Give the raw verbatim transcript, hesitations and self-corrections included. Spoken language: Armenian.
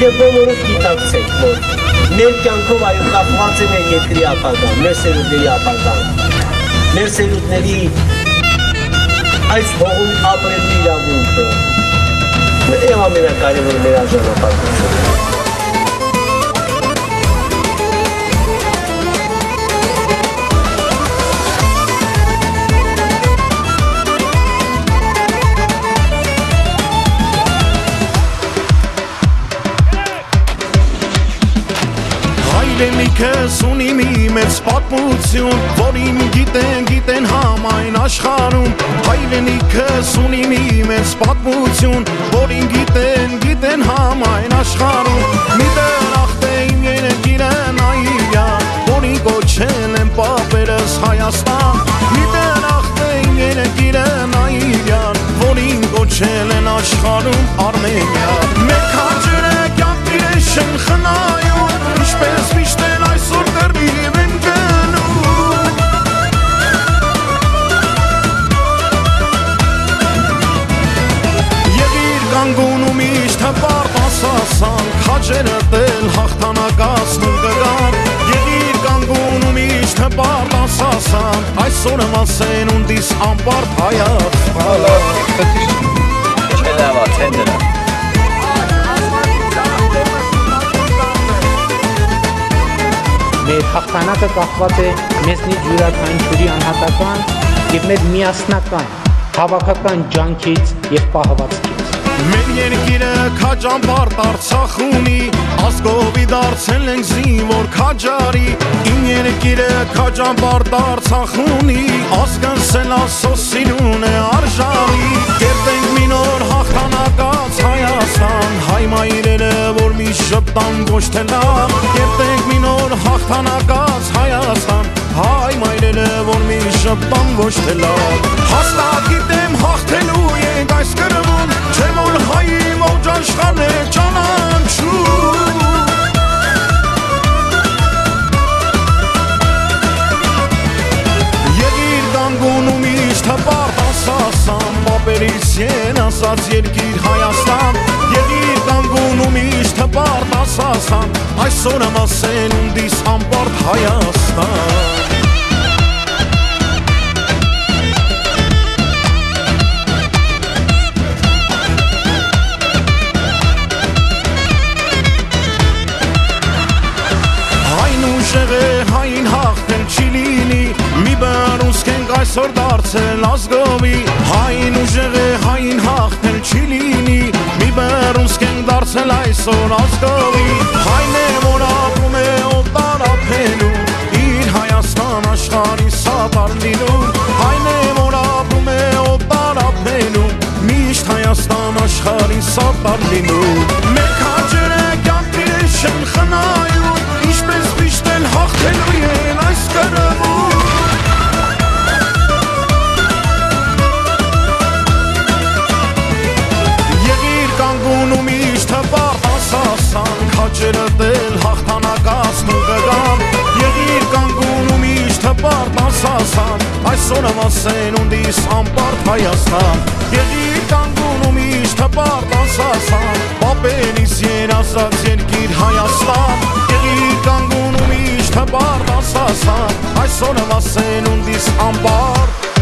Գիտե բոլորը գիտակցեք, որ մեր կյանքով այո կապված է մեր երկրի ապագան, մեր սերունդների ապագան, մեր սերունդների այս հողում ապրելու իրավունքը, եւ ամենակարևորը մեր արժանապատվությունը։ Հայրենիքս ունի մի մեծ պատմություն, որին գիտեն, գիտեն համայն աշխարհում։ Հայրենիքս ունի մի մեծ պատմություն, որին գիտեն, գիտեն համայն աշխարհում։ Մի դրախտ է իմ երկիրը Նաիրյան, որին կոչել են պապերս Հայաստան։ Մի դրախտ է իմ երկիրը Նաիրյան, որին կոչել են աշխարհում Արմենիա։ Մեր քաջերը կյանք իրեն շեն խնայում, ինչպես միշտ են այսօր կռիվ են գնում։ Եղիր կանգուն ու միշտ հպարտ ասասան, քաջերը դել հաղթանակացնում կգան։ Եղիր կանգուն ու միշտ հպարտ ասասան, այսօր մասեն ունդիս անպարտ Հայաստան։ Չելավա ցենդրա Մեր հաղթանակը կախված է մեզնից յուրաքանչյուրի անհատական և մեր միասնական հավաքական ջանքից և պահվածքից։ Մեր երկիրը քաջամբարդ Արցախ ունի, ազգովի դարձել ենք զինվոր քաջարի։ Իմ երկիրը քաջամբարդ Արցախ ունի, ազգանցել ասոսին է արժանի։ Կերտենք մի նոր հաղթանակած Հայաստան, հայ մայրերը որ մի շպտան ոչ թե լավ։ Կերտենք մի նոր հաղթանակած Հայաստան, հայ մայրերը որ մի շպտան ոչ թե լավ։ Հաստատ գիտեմ հաղթելու ենք այս կռվում, չէ որ հայի ողջ աշխարհն է ճանաչում։ Եղիր կանգուն ու միշտ հպարտ ասասան, պապերիս են ասած երկիր Հայաստան։ Եղիր կանգուն ու միշտ հպարտ ասասան, այսօր մասեն ունդիս անպարտ Հայաստան։ Հային հաղթել չի լինի, մի բռունցք ենք այսօր դարձել ազգովի։ Հային ուժեղ է, հային հաղթել չի լինի, մի բռունցք ենք դարձել այսօր ազգովի։ Հայն է որ ապրում է օտար ափերում, իր Հայաստան աշխարհի սատար լինում։ Հայն է որ ապրում է օտար ափերում, միշտ Հայաստան աշխարհի սատար լինում։ Մեր քաջերը կյանք իրեն շեն խնայում, ինչպես միշտ էլ հաղթելու են այս կռվում։ Եղիր կանգուն ու միշտ հպարտ ասասան, քաջերը դել հաղթանակացնում կգան։ Եղիր կանգուն ու միշտ հպարտ ասասան, այսօր մասեն ունդիս անպարտ Հայաստան։ Եղիր կանգուն ու միշտ հպարտ ասասան, պապերիս երազած երկիր Հայաստան։ Եղիր կանգուն ու միշտ հպարտ ասասան, այսօր մասեն ունդիս անպարտ